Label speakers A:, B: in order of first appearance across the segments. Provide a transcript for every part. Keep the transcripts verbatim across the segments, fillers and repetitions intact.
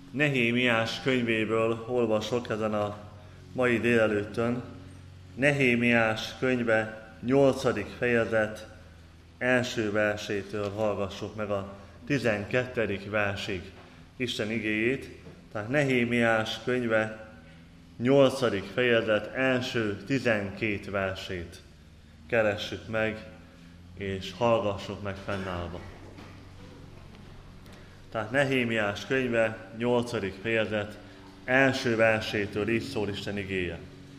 A: Nehémiás könyvéből olvasok ezen a mai délelőttön. Nehémiás könyve nyolcadik fejezet első versétől hallgassuk meg a tizenkettedik versig Isten igéjét. Tehát Nehémiás könyve nyolcadik fejezet első tizenkét versét keressük meg, és hallgassuk meg fennállva. Tehát Nehémiás könyve nyolcadik fejezet első versétől így szól Isten igéje.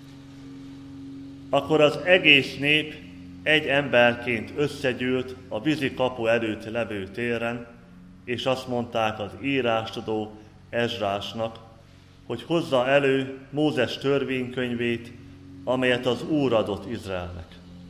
A: Akkor az egész nép egy emberként összegyűlt a vízi kapu előtt levő téren, és azt mondták az írástudó Ezrásnak, hogy hozza elő Mózes törvénykönyvét, amelyet az Úr adott Izraelnek.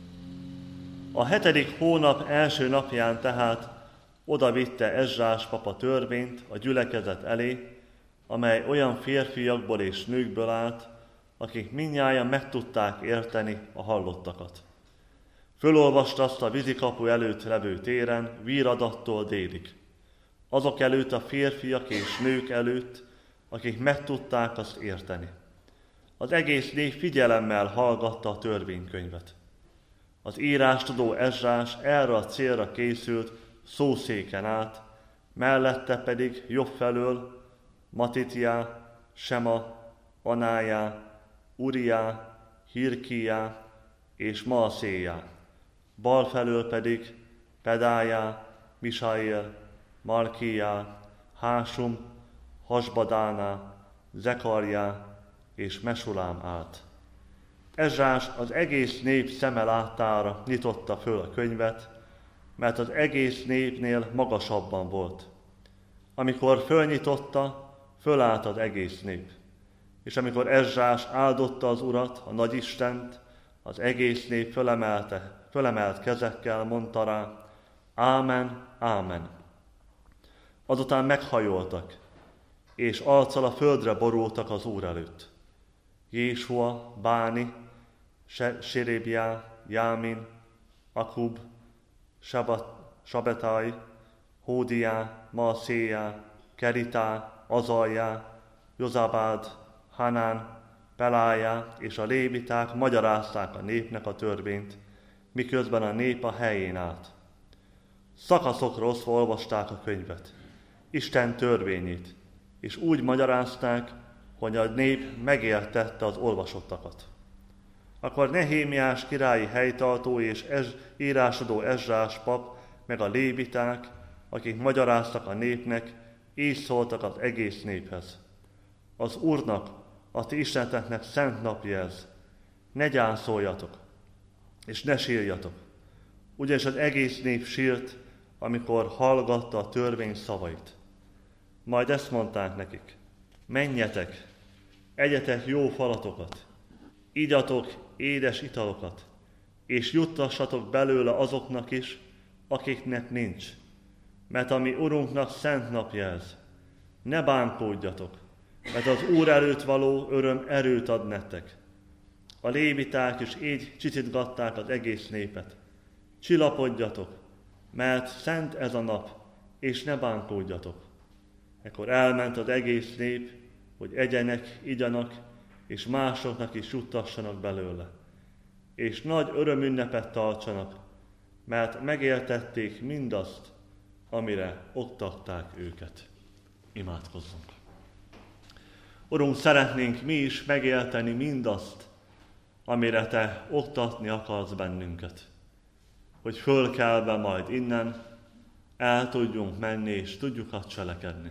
A: A hetedik hónap első napján tehát oda vitte Ezrás papa törvényt a gyülekezet elé, amely olyan férfiakból és nőkből állt, akik mindnyájan meg tudták érteni a hallottakat. Fölolvasta azt a vízikapu előtt levő téren, Víradattól délig. Azok előtt a férfiak és nők előtt, akik meg tudták azt érteni. Az egész nép figyelemmel hallgatta a törvénykönyvet. Az írástudó Ezrás erre a célra készült szószéken át, mellette pedig jobb felől Matitjá, Sema, Anájá, Uriá, Hirkijá és Maaséjá, bal felől pedig Pedájá, Misaél, Malkijá, Hásum, Hasbadáná, Zekarjá és Mesulám állt. Ezrás az egész nép szeme láttára nyitotta föl a könyvet, mert az egész népnél magasabban volt. Amikor fölnyitotta, fölállt az egész nép. És amikor Ezrás áldotta az Urat, a Nagyistent, az egész nép fölemelte, fölemelt kezekkel mondta rá, Ámen, Ámen. Azután meghajoltak, és arccal a földre borultak az Úr előtt. Jésua, Báni, Serébiá, Jámin, Akub, Sabetai, Hódiá, Maaséjá, Keritá, Azaljá, Jozabád, Hanán, Pelájá és a léviták magyarázták a népnek a törvényt, miközben a nép a helyén állt. Szakaszokra osztva olvasták a könyvet, Isten törvényét, és úgy magyarázták, hogy a nép megértette az olvasottakat. Akkor Nehémiás királyi helytartó és ez, írásodó Ezrás pap, meg a léviták, akik magyaráztak a népnek, így szóltak az egész néphez. Az Úrnak, a ti isteneteknek szent napja ez. Ne gyászoljatok, és ne sírjatok. Ugyanis az egész nép sírt, amikor hallgatta a törvény szavait. Majd ezt mondták nekik, menjetek, egyetek jó falatokat, igyatok édes italokat, és juttassatok belőle azoknak is, akiknek nincs, mert a mi Urunknak szent napja ez. Ne bánkódjatok, mert az Úr előtt való öröm erőt ad nektek. A léviták is így csicitgatták az egész népet. Csillapodjatok, mert szent ez a nap, és ne bánkódjatok. Ekkor elment az egész nép, hogy egyenek, igyanak, és másoknak is juttassanak belőle. És nagy örömünnepet tartsanak, mert megértették mindazt, amire oktatták őket. Imádkozzunk. Urunk, szeretnénk mi is megérteni mindazt, amire Te oktatni akarsz bennünket. Hogy fölkelve majd innen, el tudjunk menni és tudjuk azt cselekedni.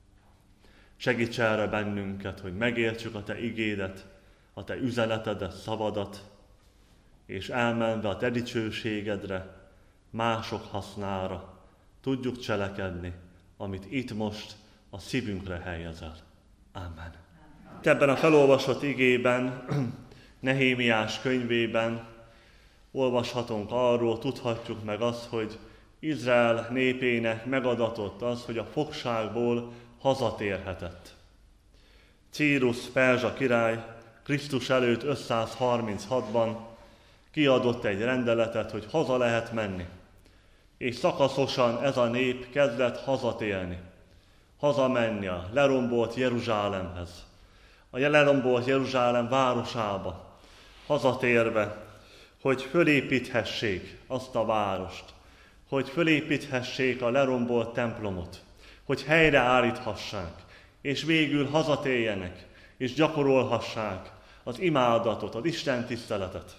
A: Segíts erre bennünket, hogy megértsük a Te igédet, a Te üzenetedet, szavadat, és elmenve a Te dicsőségedre, mások hasznára tudjuk cselekedni, amit itt most a szívünkre helyezel. Amen. Ebben a felolvasott igében, Nehémiás könyvében olvashatunk arról, tudhatjuk meg azt, hogy Izrael népének megadatott az, hogy a fogságból hazatérhetett. Círus perzsa király Krisztus előtt ötszázharminchatban kiadott egy rendeletet, hogy haza lehet menni. És szakaszosan ez a nép kezdett hazatérni. hazamenni a lerombolt Jeruzsálemhez, a lerombolt Jeruzsálem városába, hazatérve, hogy fölépíthessék azt a várost, hogy fölépíthessék a lerombolt templomot, hogy helyreállíthassák, és végül hazatérjenek, és gyakorolhassák az imádatot, az Isten tiszteletet.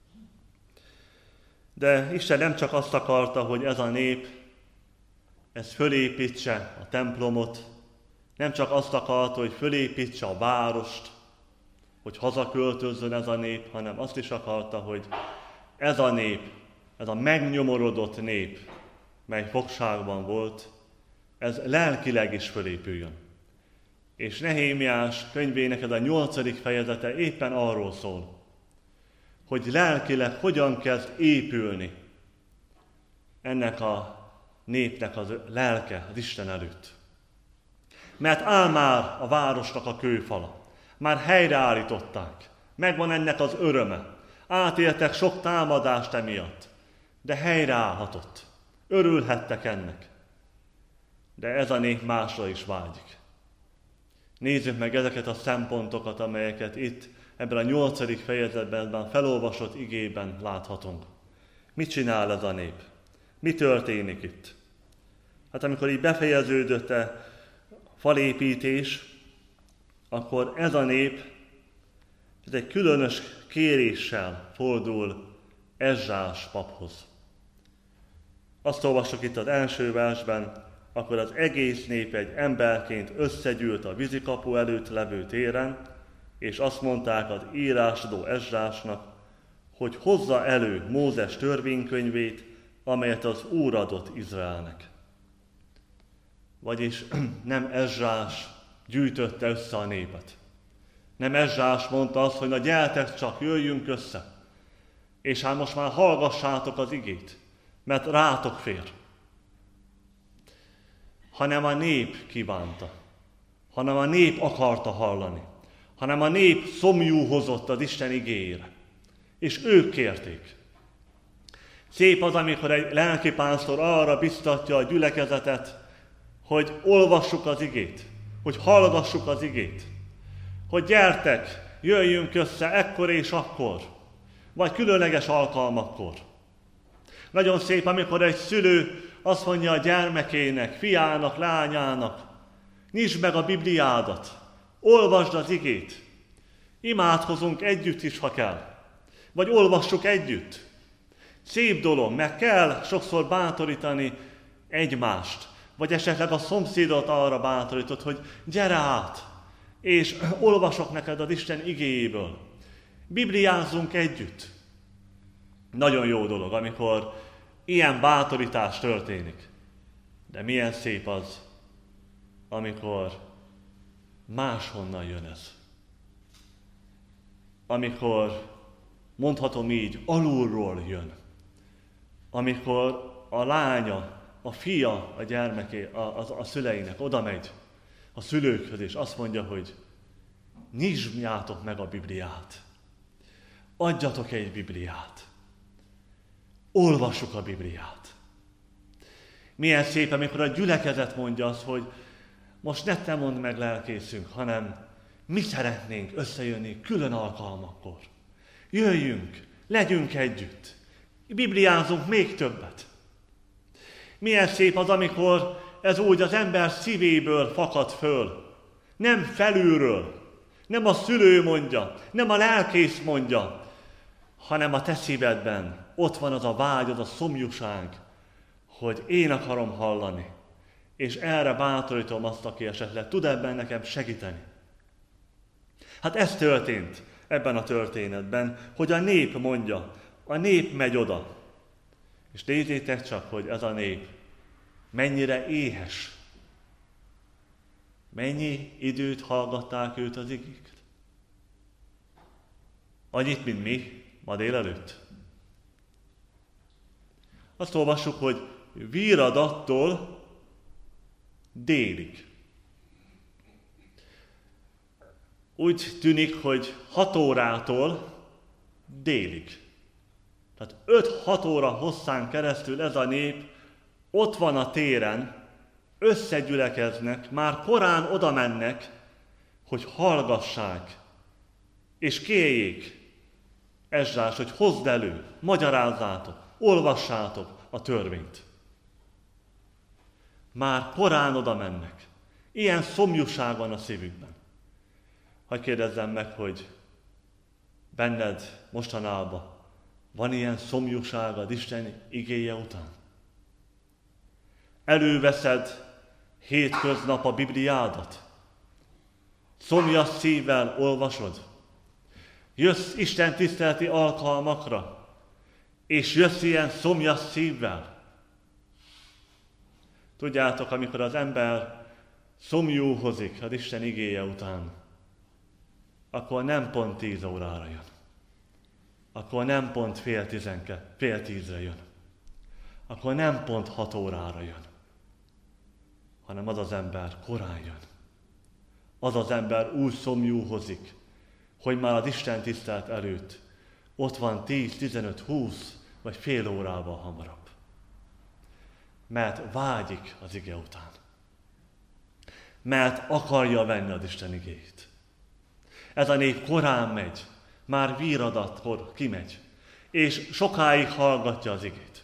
A: De Isten nem csak azt akarta, hogy ez a nép, ez fölépítse a templomot, nem csak azt akarta, hogy fölépítse a várost, hogy hazaköltözzön ez a nép, hanem azt is akarta, hogy ez a nép, ez a megnyomorodott nép, mely fogságban volt, ez lelkileg is fölépüljön. És Nehémiás könyvének ez a nyolcadik fejezete éppen arról szól, hogy lelkileg hogyan kezd épülni ennek a népnek az lelke az Isten előtt. Mert áll már a városnak a kőfala, már helyreállították, megvan ennek az öröme, átéltek sok támadást emiatt, de helyreállhatott, örülhettek ennek. De ez a nép másra is vágyik. Nézzük meg ezeket a szempontokat, amelyeket itt ebben a nyolcadik fejezetben, a felolvasott igében láthatunk. Mit csinál ez a nép? Mi történik itt? Hát amikor így befejeződött a falépítés, akkor ez a nép ez egy különös kéréssel fordul Ezsás paphoz. Azt olvassuk itt az első versben, akkor az egész nép egy emberként összegyűlt a vízikapu előtt levő téren, és azt mondták az írásadó Ezsásnak, hogy hozza elő Mózes törvénykönyvét, amelyet az Úr adott Izraelnek. Vagyis nem Ezsás gyűjtötte össze a népet. Nem Ezsás mondta azt, hogy na gyertek csak, jöjjünk össze, és hát most már hallgassátok az igét, mert rátok fér. Hanem a nép kívánta, hanem a nép akarta hallani, hanem a nép szomjúhozott az Isten igéjére, és ők kérték. Szép az, amikor egy lelkipásztor arra biztatja a gyülekezetet, hogy olvassuk az igét, hogy hallgassuk az igét, hogy gyertek, jöjjünk össze ekkor és akkor, vagy különleges alkalmakkor. Nagyon szép, amikor egy szülő azt mondja a gyermekének, fiának, lányának, nyisd meg a Bibliádat, olvasd az igét, imádkozunk együtt is, ha kell, vagy olvassuk együtt. Szép dolog, meg kell sokszor bátorítani egymást, vagy esetleg a szomszédot arra bátorított, hogy gyere át, és olvasok neked az Isten igéjéből. Bibliázzunk együtt. Nagyon jó dolog, amikor ilyen bátorítás történik. De milyen szép az, amikor máshonnan jön ez. Amikor, mondhatom így, alulról jön. Amikor a lánya, a fia a gyermeké, a, a, a szüleinek oda megy a szülőkhöz, és azt mondja, hogy nyisdjátok meg a Bibliát. Adjatok egy Bibliát. Olvassuk a Bibliát. Milyen szép, amikor a gyülekezet mondja azt, hogy most ne te mondd meg, lelkészünk, hanem mi szeretnénk összejönni külön alkalmakkor. Jöjjünk, legyünk együtt. Bibliázunk még többet. Milyen szép az, amikor ez úgy az ember szívéből fakad föl. Nem felülről, nem a szülő mondja, nem a lelkész mondja, hanem a te szívedben ott van az a vágy, az a szomjúság, hogy én akarom hallani. És erre bátorítom azt, aki esetleg tud ebben nekem segíteni. Hát ez történt ebben a történetben, hogy a nép mondja, a nép megy oda. És nézzétek csak, hogy ez a nép mennyire éhes. Mennyi időt hallgatták őt az igét? Annyit, mint mi ma délelőtt. Azt olvassuk, hogy Viradattól délig. Úgy tűnik, hogy hat órától délig. Tehát öt-hat óra hosszán keresztül ez a nép ott van a téren, összegyülekeznek, már korán oda mennek, hogy hallgassák, és kérjék Ezrás, hogy hozd elő, magyarázzátok, olvassátok a törvényt. Már korán oda mennek. Ilyen szomjúság van a szívükben. Hadd kérdezzem meg, hogy benned mostanában van ilyen szomjúságad Isten igéje után? Előveszed hétköznap a Bibliádat? Szomjas szívvel olvasod? Jössz Isten tiszteleti alkalmakra, és jössz ilyen szomjas szívvel? Tudjátok, amikor az ember szomjúhozik az Isten igéje után, akkor nem pont tíz órára jön. Akkor nem pont fél, tizenke, fél tízre jön. Akkor nem pont hat órára jön. Hanem az az ember korán jön. Az az ember úgy szomjúhozik, hogy már az Isten tisztelet előtt ott van tíz, tizenöt, húsz vagy fél órával hamarabb. Mert vágyik az ige után. Mert akarja venni az Isten igéjét. Ez a nép korán megy, már viradatkor kimegy, és sokáig hallgatja az igét.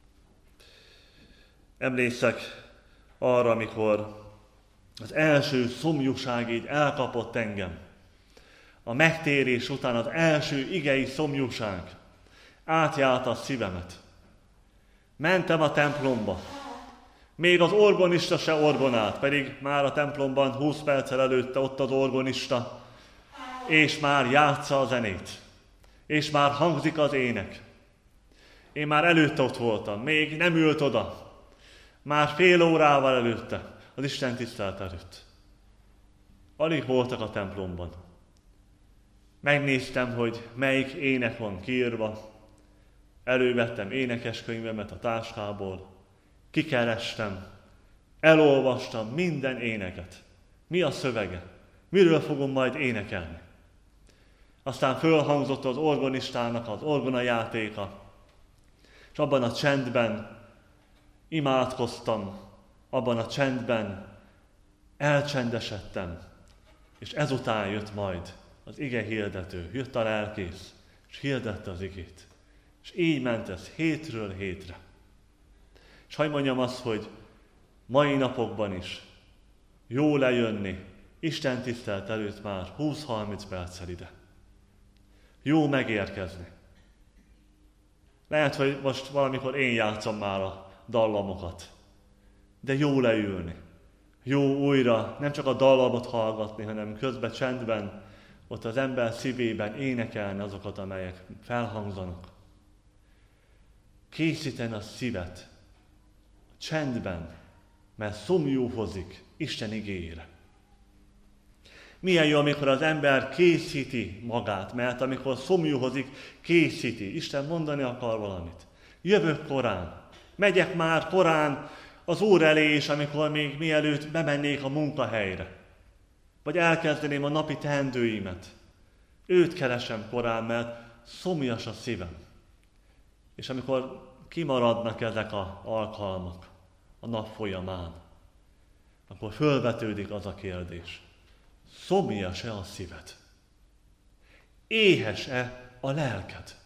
A: Emlékszek arra, amikor az első szomjúság így elkapott engem. A megtérés után az első igei szomjúság átjárta a szívemet. Mentem a templomba. Még az orgonista se orgonált, pedig már a templomban húsz perccel előtte ott az orgonista, és már játsza a zenét, és már hangzik az ének. Én már előtte ott voltam, még nem ült oda, már fél órával előtte, az Isten tisztelet előtt. Alig voltak a templomban. Megnéztem, hogy melyik ének van kiírva, elővettem énekeskönyvemet a táskából, kikerestem, elolvastam minden éneket. Mi a szövege? Miről fogom majd énekelni? Aztán fölhangzott az orgonistának az orgonajátéka, és abban a csendben imádkoztam, abban a csendben elcsendesedtem, és ezután jött majd az ige hirdető, jött a lelkész, és hirdette az igét. És így ment ez hétről hétre. És hadd mondjam azt, hogy mai napokban is jó lejönni Isten tisztelet előtt már húsz-harminc perccel ide. Jó megérkezni. Lehet, hogy most valamikor én játszom már a dallamokat, de jó leülni. Jó újra nem csak a dallamot hallgatni, hanem közben csendben, ott az ember szívében énekelni azokat, amelyek felhangzanak. Készíteni a szívet a csendben, mert szomjúhozik Isten igéjére. Milyen jó, amikor az ember készíti magát, mert amikor szomjúhozik, készíti. Isten mondani akar valamit. Jövök korán, megyek már korán az Úr elé, és amikor még mielőtt bemennék a munkahelyre, vagy elkezdeném a napi teendőimet. Őt keresem korán, mert szomjas a szívem. És amikor kimaradnak ezek az alkalmak a nap folyamán, akkor fölvetődik az a kérdés. Szomjas-e a szíved? Éhes-e a lelked?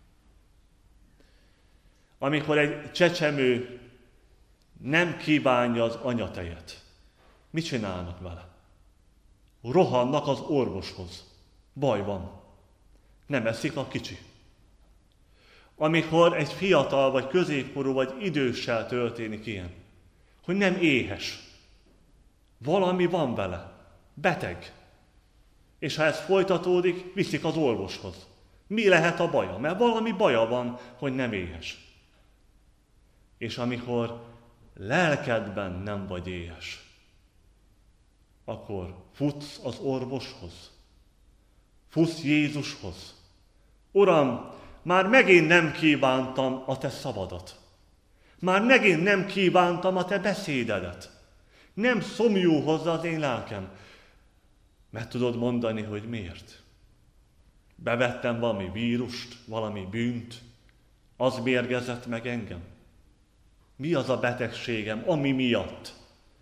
A: Amikor egy csecsemő nem kívánja az anyatejet, mit csinálnak vele? Rohannak az orvoshoz. Baj van. Nem eszik a kicsi. Amikor egy fiatal, vagy középkorú, vagy időssel történik ilyen, hogy nem éhes. Valami van vele. Beteg. És ha ez folytatódik, viszik az orvoshoz. Mi lehet a baja? Mert valami baja van, hogy nem éhes. És amikor lelkedben nem vagy éhes, akkor futsz az orvoshoz. Futsz Jézushoz. Uram, már megint nem kívántam a te szabadat. Már megint nem kívántam a te beszédedet. Nem szomjú hozzá az én lelkem. Meg tudod mondani, hogy miért? Bevettem valami vírust, valami bűnt, az mérgezett meg engem. Mi az a betegségem, ami miatt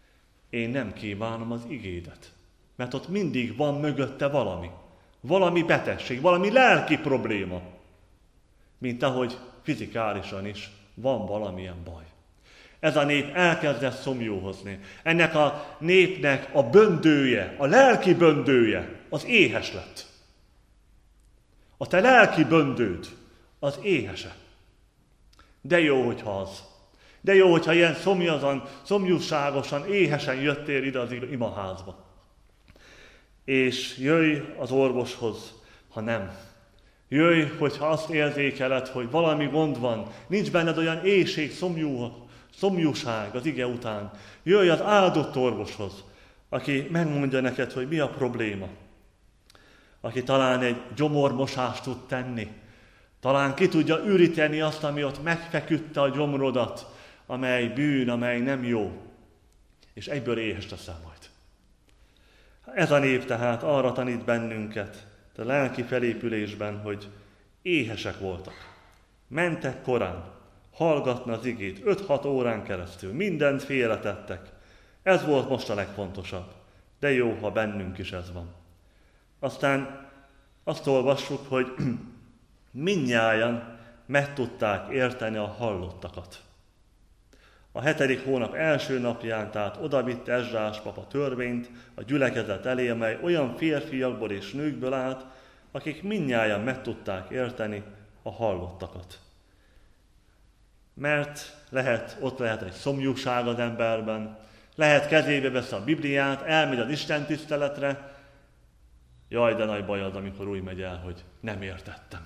A: én nem kívánom az igédet. Mert ott mindig van mögötte valami. Valami betegség, valami lelki probléma. Mint ahogy fizikálisan is van valamilyen baj. Ez a nép elkezdett szomjúhozni. Ennek a népnek a böndője, a lelki böndője, az éhes lett. A te lelki böndőd, az éhese. De jó, hogyha az. De jó, hogyha ilyen szomjazan, szomjúságosan, éhesen jöttél ide az imaházba. És jöjj az orvoshoz, ha nem. Jöjj, hogyha azt érzékeled, hogy valami gond van, nincs benned olyan éhség, szomjú, szomjúság az ige után. Jöjj az áldott orvoshoz, aki megmondja neked, hogy mi a probléma. Aki talán egy gyomormosást tud tenni, talán ki tudja üríteni azt, ami ott megfeküdte a gyomrodat, amely bűn, amely nem jó, és egyből éhes leszel majd. Ez a nép tehát arra tanít bennünket, a lelki felépülésben, hogy éhesek voltak. Mentek korán, hallgatni az igét, öt-hat órán keresztül, mindent félretettek. Ez volt most a legfontosabb, de jó, ha bennünk is ez van. Aztán azt olvassuk, hogy mindnyájan meg tudták érteni a hallottakat. A hetedik hónap első napján, tehát odavitte Ezrás pap a törvényt a gyülekezet elé, amely olyan férfiakból és nőkből állt, akik mindnyájan meg tudták érteni a hallottakat. Mert lehet, ott lehet egy szomjúság az emberben, lehet kezébe vesz a Bibliát, elmegy az Isten tiszteletre, jaj, de nagy baj az, amikor úgy megy el, hogy nem értettem.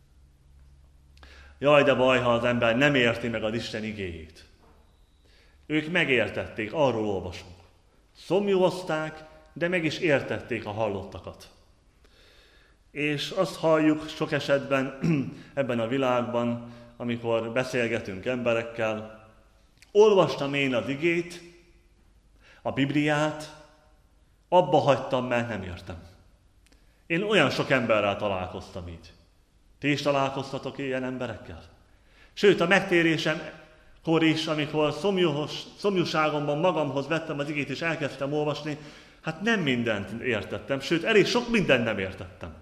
A: Jaj, de baj, ha az ember nem érti meg az Isten igéjét. Ők megértették, arról olvasunk. Szomjúozták, de meg is értették a hallottakat. És azt halljuk sok esetben ebben a világban, amikor beszélgetünk emberekkel, olvastam én az igét, a Bibliát, abba hagytam, mert nem értem. Én olyan sok emberrel találkoztam így. Ti is találkoztatok ilyen emberekkel? Sőt, a megtérésemkor is, amikor szomjúhos, szomjúságomban magamhoz vettem az igét és elkezdtem olvasni, hát nem mindent értettem, sőt, elég sok mindent nem értettem.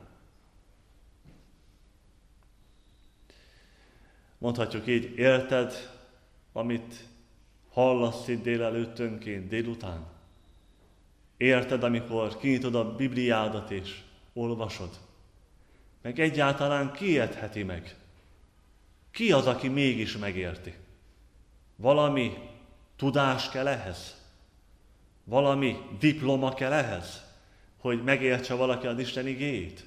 A: Mondhatjuk így, érted, amit hallasz itt délelőttönként, délután? Érted, amikor kinyitod a Bibliádat és olvasod? Meg egyáltalán ki értheti meg? Ki az, aki mégis megérti? Valami tudás kell ehhez? Valami diploma kell ehhez? Hogy megértse valaki az Isten igéjét?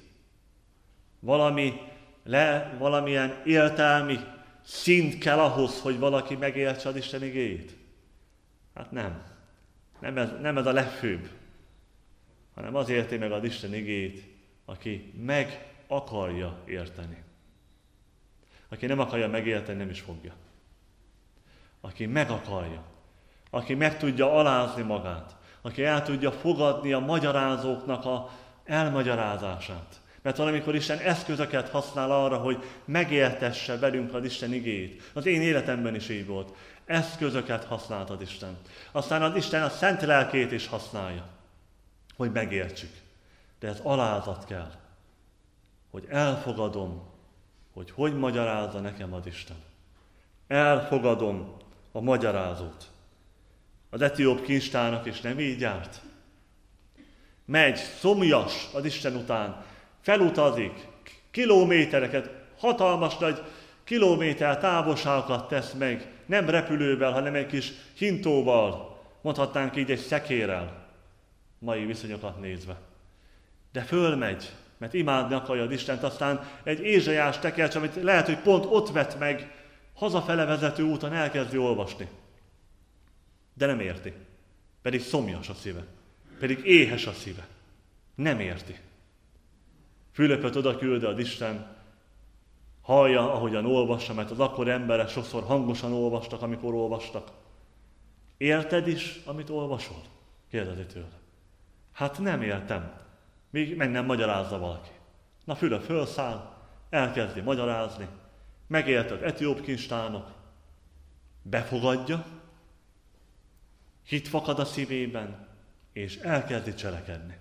A: Valami le, valamilyen értelmi szint kell ahhoz, hogy valaki megértse az Isten igéjét? Hát nem. Nem ez, nem ez a legfőbb. Hanem az érti meg az Isten igéjét, aki meg akarja érteni. Aki nem akarja megérteni, nem is fogja. Aki meg akarja. Aki meg tudja alázni magát. Aki el tudja fogadni a magyarázóknak a elmagyarázását. Mert valamikor Isten eszközöket használ arra, hogy megértesse velünk az Isten igéjét. Az én életemben is így volt. Eszközöket használt az Isten. Aztán az Isten a szent lelkét is használja, hogy megértsük. De ez alázat kell, hogy elfogadom, hogy hogy magyarázza nekem az Isten. Elfogadom a magyarázót. Az etióp kincstárnak is nem így járt. Megy, szomjas az Isten után, felutazik, kilométereket, hatalmas nagy kilométer távolságokat tesz meg, nem repülővel, hanem egy kis hintóval, mondhatnánk így egy szekérrel, mai viszonyokat nézve. De fölmegy, mert imádni akarja az Istent, aztán egy Ézsaiás tekercs, amit lehet, hogy pont ott vett meg, hazafele vezető úton elkezdi olvasni. De nem érti. Pedig szomjas a szíve. Pedig éhes a szíve. Nem érti. Fülöpöt oda küldte az Isten, hallja, ahogyan olvassa, mert az akkor emberek sokszor hangosan olvastak, amikor olvastak. Érted is, amit olvasol? Kérdezi tőle. Hát nem értem. Még meg nem magyarázza valaki. Na Fülöp fölszáll, elkezdi magyarázni, megérted etióp kincstárnok, befogadja, hit fakad a szívében, és elkezdi cselekedni.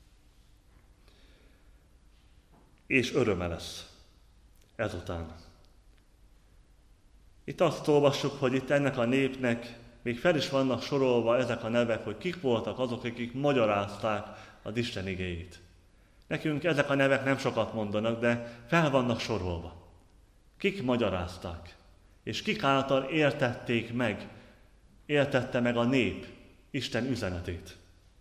A: És öröme lesz ezután. Itt azt olvassuk, hogy itt ennek a népnek még fel is vannak sorolva ezek a nevek, hogy kik voltak azok, akik magyarázták az Isten igéjét. Nekünk ezek a nevek nem sokat mondanak, de fel vannak sorolva. Kik magyarázták, és kik által értették meg, értette meg a nép Isten üzenetét.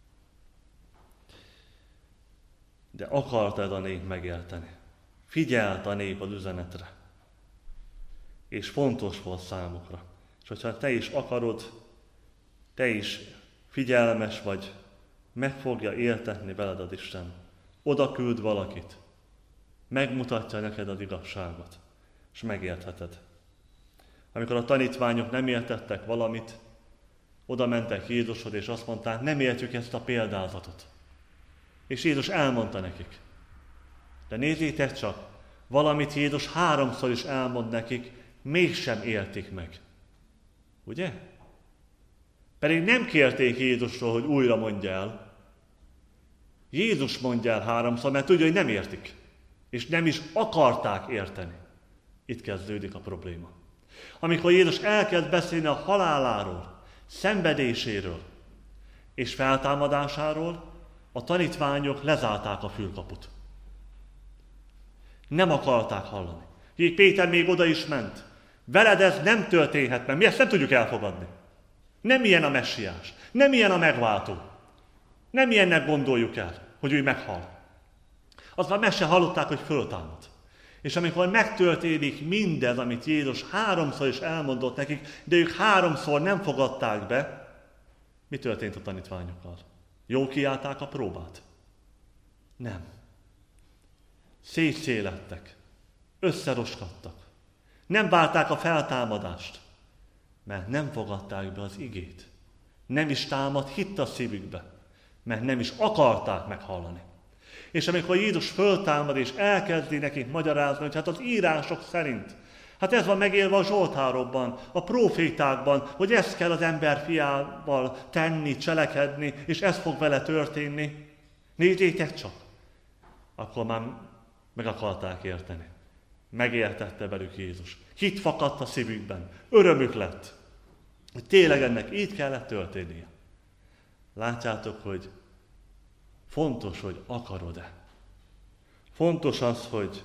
A: De akart ez a nép megérteni. Figyelt a nép az üzenetre. És fontos volt számukra. És hogyha te is akarod, te is figyelmes vagy, meg fogja értetni veled az Isten. Oda küld valakit, megmutatja neked az igazságot, és megértheted. Amikor a tanítványok nem értettek valamit, oda mentek Jézushoz, és azt mondták, nem értjük ezt a példázatot. És Jézus elmondta nekik. De nézzétek csak, valamit Jézus háromszor is elmond nekik, mégsem értik meg. Ugye? Pedig nem kérték Jézusról, hogy újra mondja el. Jézus mondja el háromszor, mert tudja, hogy nem értik. És nem is akarták érteni. Itt kezdődik a probléma. Amikor Jézus elkezd beszélni a haláláról, szenvedéséről és feltámadásáról, a tanítványok lezárták a fülkaput. Nem akarták hallani. Így Péter még oda is ment. Veled ez nem történhet meg. Mi ezt nem tudjuk elfogadni. Nem ilyen a messiás. Nem ilyen a megváltó. Nem ilyennek gondoljuk el, hogy ő meghal. Aztán meg se hallották, hogy föltámad. És amikor megtörténik mindez, amit Jézus háromszor is elmondott nekik, de ők háromszor nem fogadták be, mi történt a tanítványokkal? Jól kiállták a próbát? Nem. Szétszélettek. Összeroskadtak. Nem várták a feltámadást, mert nem fogadták be az igét. Nem is támad hit a szívükbe, mert nem is akarták meghallani. És amikor Jézus föltámad és elkezdi nekik magyarázni, hogy hát az írások szerint, hát ez van megélve a zsoltárokban, a prófétákban, hogy ezt kell az ember fiával tenni, cselekedni, és ez fog vele történni. Nézzétek csak! Akkor már meg akarták érteni. Megértette velük Jézus. Hit fakadt a szívükben. Örömük lett. Hogy tényleg ennek így kellett történnie. Látjátok, hogy fontos, hogy akarod-e. Fontos az, hogy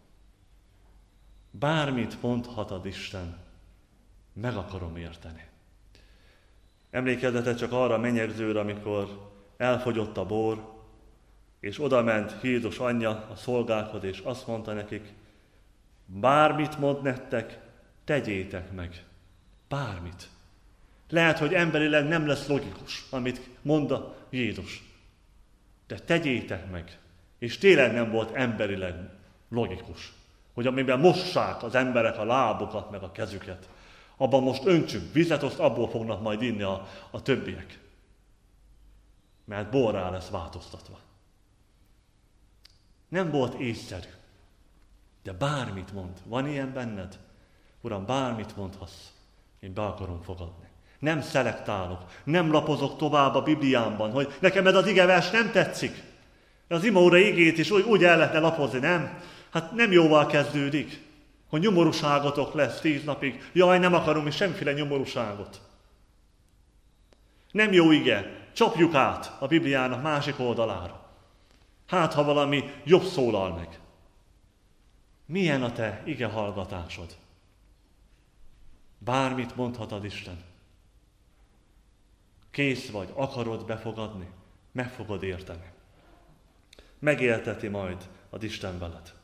A: bármit mondhatod Isten, meg akarom érteni. Emlékezzetek csak arra a menyegzőre, amikor elfogyott a bor, és odament Jézus anyja a szolgákhoz, és azt mondta nekik, bármit mond nektek, tegyétek meg. Bármit. Lehet, hogy emberileg nem lesz logikus, amit mond a Jézus. De tegyétek meg. És tényleg nem volt emberileg logikus, hogy amiben mossák az emberek a lábukat, meg a kezüket, abban most öntsünk vizet, azt abból fognak majd inni a, a többiek. Mert borrá lesz változtatva. Nem volt észszerű. De bármit mond. Van ilyen benned? Uram, bármit mondhatsz. Én be akarom fogadni. Nem szelektálok. Nem lapozok tovább a Bibliámban, hogy nekem ez az igevers nem tetszik. Az imóra igét is úgy, úgy el lehetne lapozni, nem? Hát nem jóval kezdődik, hogy nyomorúságotok lesz tíz napig. Jaj, nem akarom is semmiféle nyomorúságot. Nem jó ige. Csapjuk át a Bibliának másik oldalára. Hát, ha valami jobb szólal meg. Milyen a te ige hallgatásod? Bármit mondhatod Isten. Kész vagy, akarod befogadni, meg fogod érteni. Megérteti majd az Isten veled.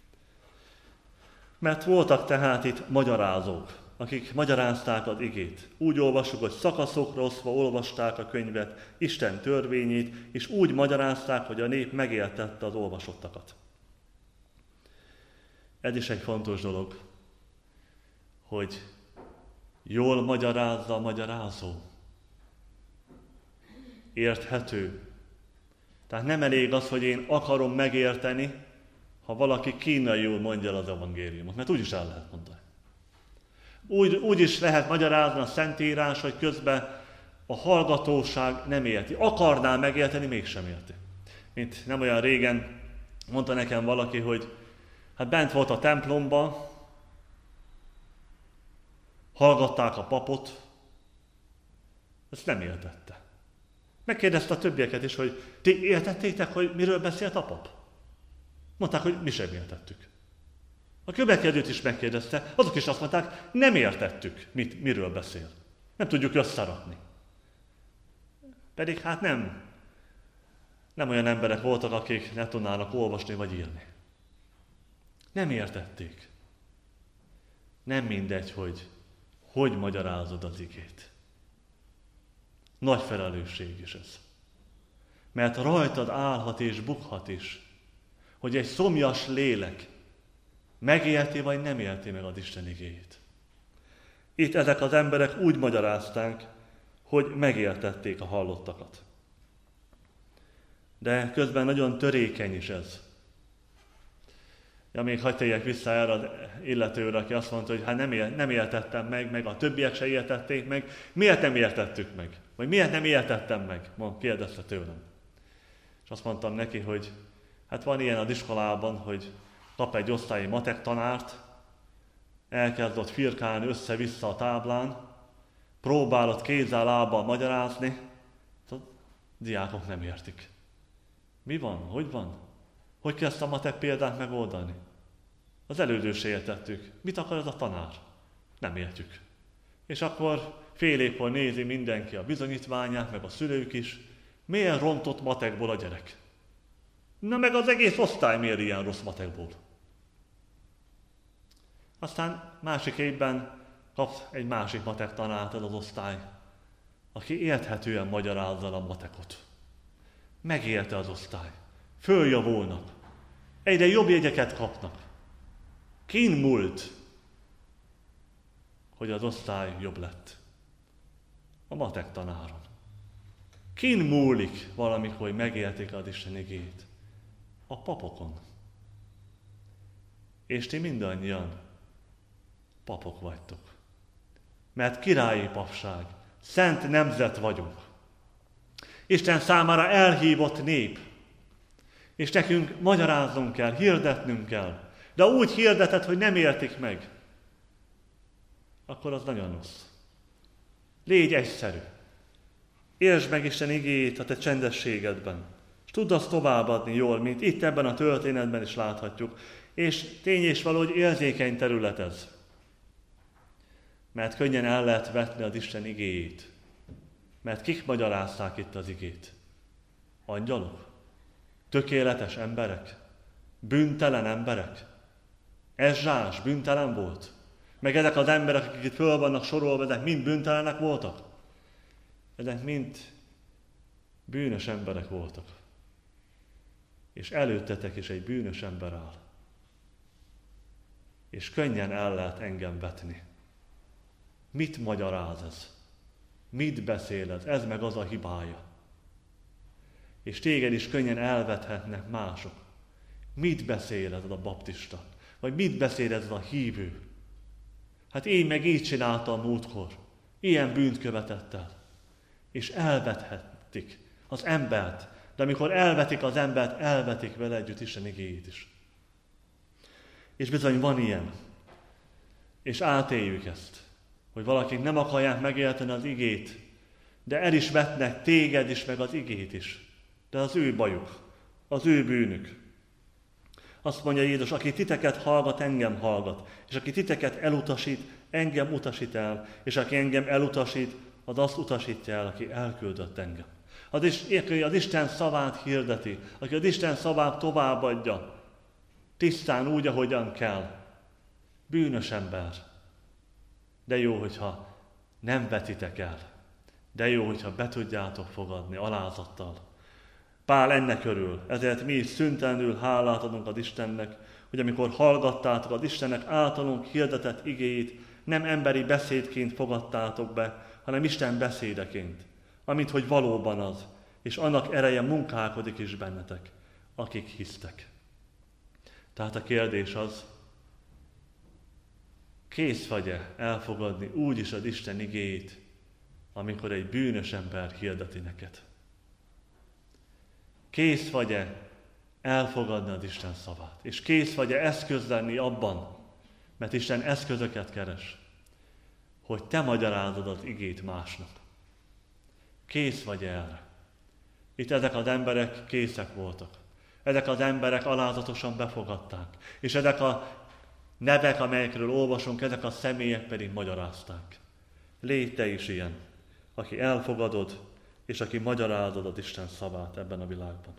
A: Mert voltak tehát itt magyarázók, akik magyarázták az igét. Úgy olvassuk, hogy szakaszokra osztva olvasták a könyvet, Isten törvényét, és úgy magyarázták, hogy a nép megértette az olvasottakat. Ez is egy fontos dolog, hogy jól magyarázza a magyarázó. Érthető. Tehát nem elég az, hogy én akarom megérteni, ha valaki kínaiul mondja az evangéliumot, mert úgy is el lehet mondani. Úgy, úgy is lehet magyarázni a Szentírás, hogy közben a hallgatóság nem érti. Akarná megérteni, mégsem érti. Mint nem olyan régen mondta nekem valaki, hogy hát bent volt a templomba, hallgatták a papot, ezt nem értette. Megkérdezte a többieket is, hogy ti értettétek, hogy miről beszélt a pap? Mondták, hogy mi sem értettük. A következőt is megkérdezte, azok is azt mondták, nem értettük, mit, miről beszél. Nem tudjuk összerakni. Pedig hát nem, nem olyan emberek voltak, akik ne tudnának olvasni vagy írni. Nem értették. Nem mindegy, hogy hogy magyarázod az igét. Nagy felelősség is ez. Mert rajtad állhat és bukhat is, hogy egy szomjas lélek megérti vagy nem érti meg az Isten igéjét. Itt ezek az emberek úgy magyarázták, hogy megértették a hallottakat. De közben nagyon törékeny is ez. Ja, még hadd tegyek vissza erre az illetőre, aki azt mondta, hogy hát nem, ér, nem értettem meg, meg a többiek se értették meg. Miért nem értettük meg? Vagy miért nem értettem meg? Mond, kérdezte tőlem. És azt mondtam neki, hogy hát van ilyen az iskolában, hogy kap egy osztályi matek tanárt, elkezd ott firkálni össze-vissza a táblán, próbálod kézzel, lábbal magyarázni, a diákok nem értik. Mi van? Hogy van? Hogy kell ezt a matek példát megoldani? Az elődő se értettük. Mit akar ez a tanár? Nem értjük. És akkor fél évkor nézi mindenki a bizonyítványát, meg a szülők is. Miért rontott matekból a gyerek? Na meg az egész osztály miért ilyen rossz matekból? Aztán másik évben kap egy másik matek tanárt ez az osztály, aki érthetően magyarázza a matekot. Megérte az osztály. Följavulnak. Egyre jobb jegyeket kapnak. Kin múlt, hogy az osztály jobb lett. A matek tanáron. Kin múlik valamikor, hogy megértik az Isten igét? A papokon. És ti mindannyian papok vagytok. Mert királyi papság, szent nemzet vagyunk. Isten számára elhívott nép. És nekünk magyaráznunk kell, hirdetnünk kell. De úgy hirdetett, hogy nem értik meg. Akkor az nagyon rossz. Légy egyszerű. Értsd meg Isten igéjét a te csendességedben. És tudd azt továbbadni jól, mint itt ebben a történetben is láthatjuk. És tény és való, hogy érzékeny terület ez. Mert könnyen el lehet vetni az Isten igéjét. Mert kik magyarázták itt az igét? Angyalok? Tökéletes emberek? Bűntelen emberek? Ezsás bűntelen volt? Meg ezek az emberek, akik itt föl vannak sorolva, ezek mind bűntelenek voltak? Ezek mind bűnös emberek voltak. És előttetek is egy bűnös ember áll. És könnyen el lehet engem vetni. Mit magyaráz ez? Mit beszél ez? Ez meg az a hibája. És téged is könnyen elvethetnek mások. Mit beszél ez a baptista? Vagy mit beszél ez a hívő? Hát én meg így csináltam múltkor. Ilyen bűnt követett el. És elvethetik az embert. De amikor elvetik az embert, elvetik vele együtt Isten igéjét is. És bizony van ilyen. És átéljük ezt. Hogy valakik nem akarják megérteni az igét, de el is vetnek téged is, meg az igét is. De az ő bajuk, az ő bűnük. Azt mondja Jézus, aki titeket hallgat, engem hallgat. És aki titeket elutasít, engem utasít el. És aki engem elutasít, az azt utasítja el, aki elküldött engem. Az, is, az Isten szavát hirdeti, aki az Isten szavát továbbadja, tisztán úgy, ahogyan kell. Bűnös ember. De jó, hogyha nem vetitek el. De jó, hogyha be tudjátok fogadni alázattal. Pál ennek örül, ezért mi is szüntelenül hálát adunk az Istennek, hogy amikor hallgattátok az Istennek általunk hirdetett igéjét, nem emberi beszédként fogadtátok be, hanem Isten beszédeként, amint hogy valóban az, és annak ereje munkálkodik is bennetek, akik hisztek. Tehát a kérdés az, kész vagy-e elfogadni úgy is az Isten igéjét, amikor egy bűnös ember hirdeti neked? Kész vagy-e elfogadni az Isten szavát? És kész vagy-e eszköz lenni abban, mert Isten eszközöket keres, hogy te magyarázod az igét másnak? Kész vagy erre? Itt ezek az emberek készek voltak. Ezek az emberek alázatosan befogadták. És ezek a nevek, amelyekről olvasunk, ezek a személyek pedig magyarázták. Légy te is ilyen, aki elfogadod, és aki magyarázod az Isten szavát ebben a világban.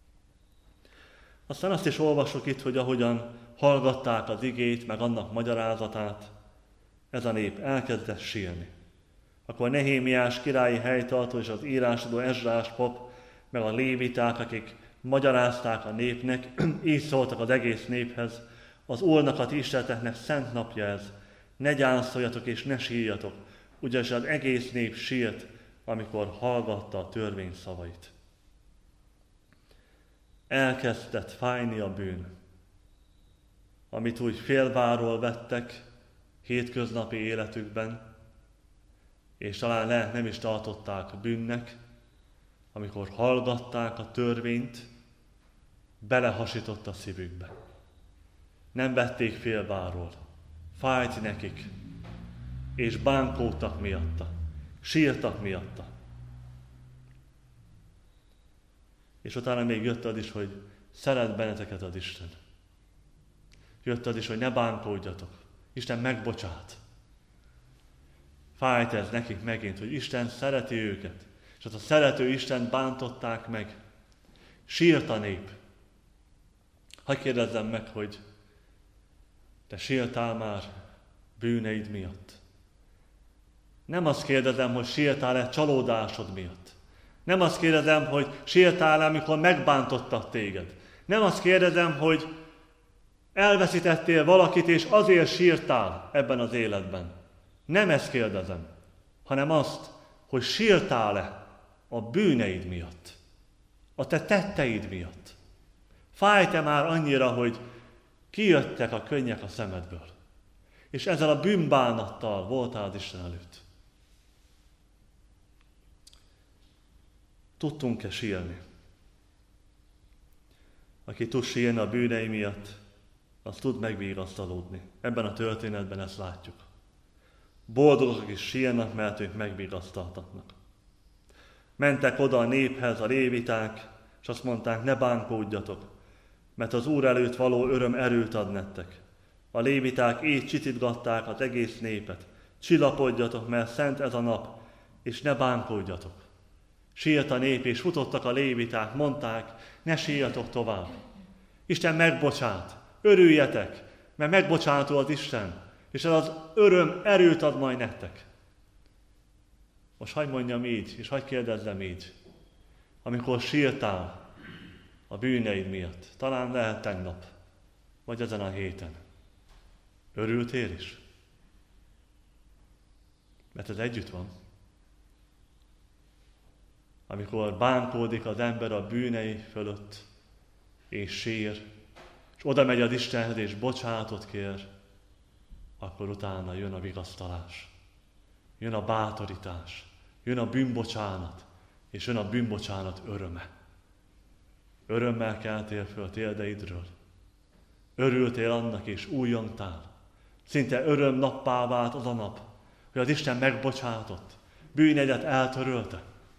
A: Aztán azt is olvasok itt, hogy ahogyan hallgatták az igét, meg annak magyarázatát, ez a nép elkezdett sírni. Akkor Nehémiás királyi helytartó és az írásadó Ezrás pap, meg a léviták, akik magyarázták a népnek, így szóltak az egész néphez: az Úrnak, a ti isteneteknek szent napja ez, ne gyászoljatok és ne sírjatok, ugyanis az egész nép sírt, amikor hallgatta a törvény szavait. Elkezdett fájni a bűn, amit úgy félváról vettek hétköznapi életükben, és talán lehet nem is tartották bűnnek, amikor hallgatták a törvényt, belehasított a szívükbe. Nem vették félváról, fájt nekik, és bánkódtak miatta, sírtak miatta. És utána még jött az is, hogy szeret benneteket az Isten. Jött az is, hogy ne bánkódjatok, Isten megbocsát. Fájt ez nekik megint, hogy Isten szereti őket, és az a szerető Istent bántották meg. Sírt a nép. Hadd kérdezzem meg, hogy te sírtál már bűneid miatt? Nem azt kérdezem, hogy sírtál-e csalódásod miatt. Nem azt kérdezem, hogy sírtál-e, amikor megbántottak téged. Nem azt kérdezem, hogy elveszítettél valakit, és azért sírtál ebben az életben. Nem ezt kérdezem, hanem azt, hogy sírtál-e a bűneid miatt, a te tetteid miatt. Fájt-e már annyira, hogy kijöttek a könnyek a szemedből, és ezzel a bűnbánattal voltál az Isten előtt. Tudtunk-e sírni? Aki tud sírni a bűnei miatt, az tud megvigasztalódni. Ebben a történetben ezt látjuk. Boldogok, akik sírnak, mert ők megvigasztaltatnak. Mentek oda a néphez a léviták, és azt mondták: ne bánkódjatok, mert az Úr előtt való öröm erőt ad nektek. A léviták így csitítgatták az egész népet: csillapodjatok, mert szent ez a nap, és ne bánkódjatok. Sírt a nép, és futottak a léviták, mondták: ne sírjatok tovább. Isten megbocsát, örüljetek, mert megbocsátó az Isten, és ez az öröm erőt ad majd nektek. Most hadd mondjam így, és hadd kérdezzem így. Amikor sírtál a bűneid miatt, talán lehet tegnap, vagy ezen a héten, örültél is? Mert ez együtt van. Amikor bánkódik az ember a bűnei fölött, és sír, és oda megy az Istenhez, és bocsánatot kér, akkor utána jön a vigasztalás, jön a bátorítás, jön a bűnbocsánat, és jön a bűnbocsánat öröme. Örömmel keltél föl térdeidről. Örültél annak, és újjongtál. Szinte öröm nappá vált az a nap, hogy az Isten megbocsátott, bűnedet eltörölte.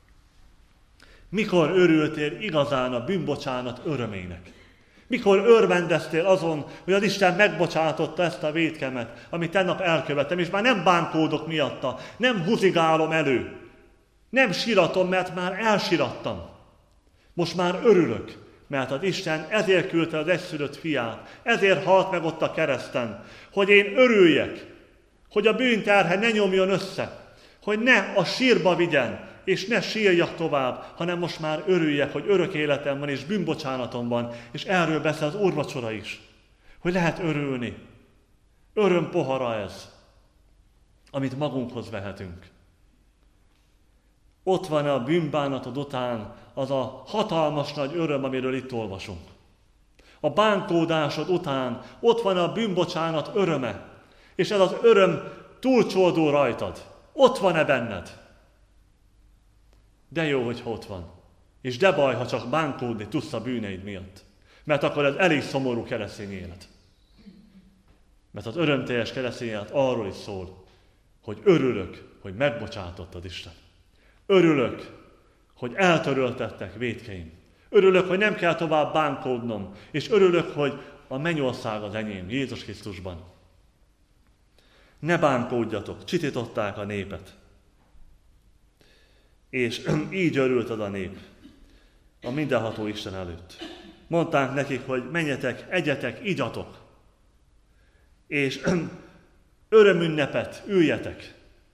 A: Mikor örültél igazán a bűnbocsánat örömének? Mikor örvendeztél azon, hogy az Isten megbocsátotta ezt a vétkemet, amit tegnap elkövettem, és már nem bánkódok miatta, nem húzigálom elő, nem síratom, mert már elsirattam. Most már örülök, mert az Isten ezért küldte az egyszülött fiát, ezért halt meg ott a kereszten, hogy én örüljek, hogy a bűnterhe ne nyomjon össze, hogy ne a sírba vigyen, és ne sírjak tovább, hanem most már örüljek, hogy örök életem van, és bűnbocsánatom van, és erről beszél az úrvacsora is, hogy lehet örülni. Öröm pohara ez, amit magunkhoz vehetünk. Ott van a bűnbánatod után az a hatalmas nagy öröm, amiről itt olvasunk. A bánkódásod után ott van a bűnbocsánat öröme, és ez az öröm túlcsordul rajtad. Ott van-e benned? De jó, hogy ott van. És de baj, ha csak bánkódni tudsz a bűneid miatt. Mert akkor ez elég szomorú keresztény élet. Mert az örömteljes keresztény élet arról is szól, hogy örülök, hogy megbocsátottad Isten. Örülök, hogy eltöröltettek vétkeim. Örülök, hogy nem kell tovább bánkódnom. És örülök, hogy a mennyország az enyém Jézus Krisztusban. Ne bánkódjatok, csitították a népet. És így örült az a nép a mindenható Isten előtt. Mondták nekik, hogy menjetek, egyetek, igyatok, és örömünnepet üljetek.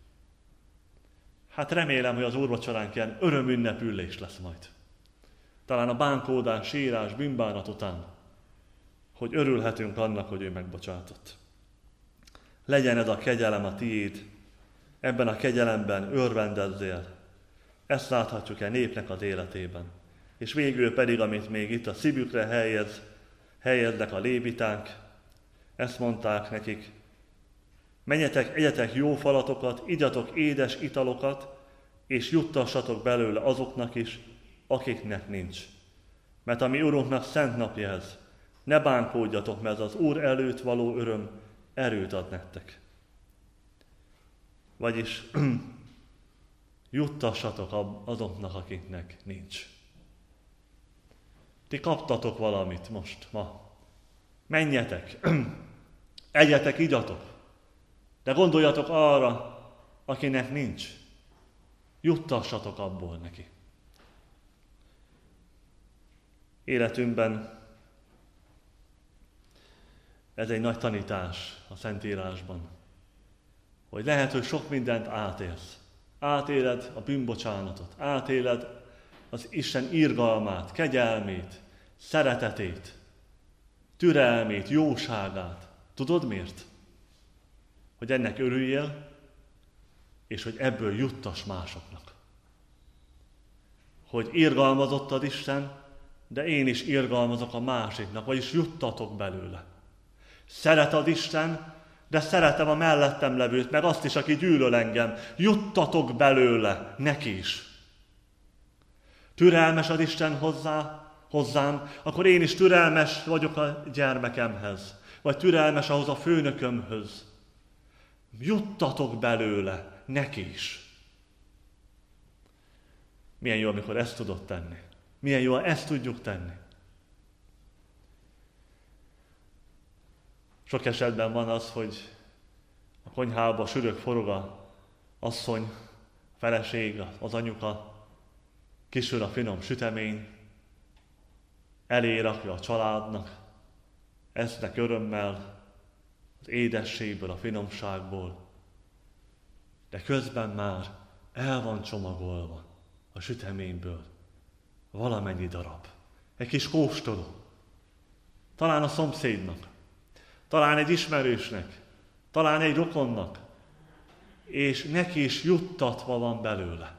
A: Hát remélem, hogy az úrvacsoránk ilyen örömünnepülés lesz majd. Talán a bánkódás, sírás, bűnbánat után, hogy örülhetünk annak, hogy ő megbocsátott. Legyen ez a kegyelem a tiéd, ebben a kegyelemben örvendezzél. Ezt láthatjuk-e népnek az életében. És végül pedig, amit még itt a szívükre helyez, helyeznek a léviták, ezt mondták nekik, menjetek, egyetek jó falatokat, igyatok édes italokat, és juttassatok belőle azoknak is, akiknek nincs. Mert a mi Urunknak szent napja ez. Ne bánkódjatok, mert az Úr előtt való öröm erőt ad nektek. Vagyis juttassatok azoknak, akiknek nincs. Ti kaptatok valamit most, ma. Menjetek, egyetek, igyatok, de gondoljatok arra, akinek nincs. Juttassatok abból neki. Életünkben ez egy nagy tanítás a Szentírásban, hogy lehet, hogy sok mindent átélsz. Átéled a bűnbocsánatot, átéled az Isten irgalmát, kegyelmét, szeretetét, türelmét, jóságát. Tudod miért? Hogy ennek örüljél, és hogy ebből juttass másoknak. Hogy irgalmazottad Isten, de én is irgalmazok a másiknak, vagyis juttatok belőle. Szereted Isten, de szeretem a mellettem levőt, meg azt is, aki gyűlöl engem. Juttatok belőle neki is. Türelmes az Isten hozzá, hozzám, akkor én is türelmes vagyok a gyermekemhez, vagy türelmes ahhoz a főnökömhöz. Juttatok belőle neki is. Milyen jó, amikor ezt tudod tenni. Milyen jó, ezt tudjuk tenni. Sok esetben van az, hogy a konyhába sürög, forog a asszony, a feleség, az anyuka, kisül a finom sütemény, elé rakja a családnak, esznek örömmel, az édességből, a finomságból, de közben már el van csomagolva a süteményből valamennyi darab. Egy kis kóstoló. Talán a szomszédnak, talán egy ismerősnek, talán egy rokonnak, és neki is juttatva van belőle.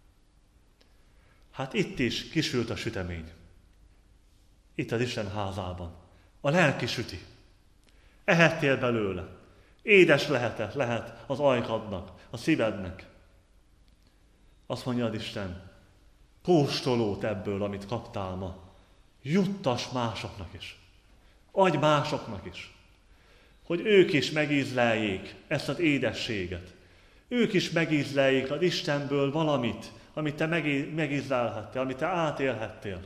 A: Hát itt is kisült a sütemény. Itt az Isten házában. A lelki süti. Ehettél belőle. Édes lehetett, lehet az ajkadnak, a szívednek. Azt mondja az Isten, kóstolót ebből, amit kaptál ma. Juttass másoknak is. Adj másoknak is. Hogy ők is megízleljék ezt az édességet. Ők is megízleljék az Istenből valamit, amit te megízlelhettél, amit te átélhettél.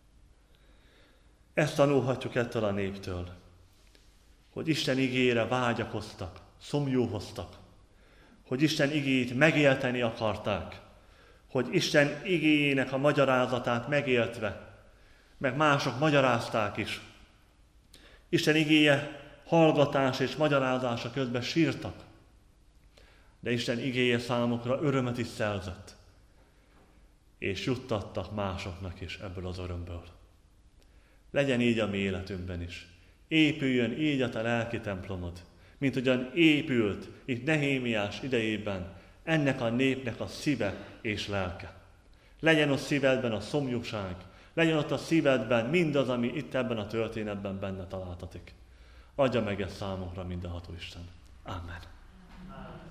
A: Ezt tanulhatjuk ettől a néptől, hogy Isten igéjére vágyakoztak, szomjúhoztak, hogy Isten igéjét megélteni akarták, hogy Isten igéjének a magyarázatát megéltve, meg mások magyarázták is. Isten igéje hallgatás és magyarázása közben sírtak, de Isten igéje számukra örömet is szerzett, és juttattak másoknak is ebből az örömből. Legyen így a mi életünkben is. Épüljön így a te lelki templomod, mint ugyan épült itt Nehémiás idejében ennek a népnek a szíve és lelke. Legyen ott szívedben a szomjúság, legyen ott a szívedben mindaz, ami itt ebben a történetben benne találtatik. Adja meg ezt számunkra mindenható Isten. Amen.